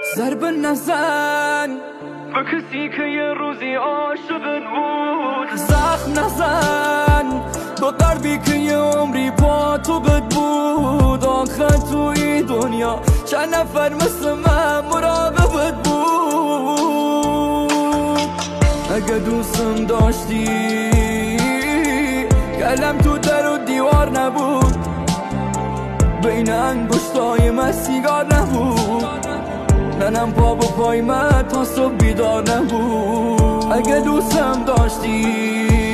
ضرب نزن به کسی که یه روزی عاشقت بود. زخم نزن به قلبی که یه عمری با تو بد بود. آخه تو این دنیا چند نفر مثل من مراقبت بود. اگه دوستم داشتی کلم تو در و دیوار نبود. بین انگشتای من سیگار نبود. منم پا پای من تا صبح بیدار نبود. اگه دوستم داشتی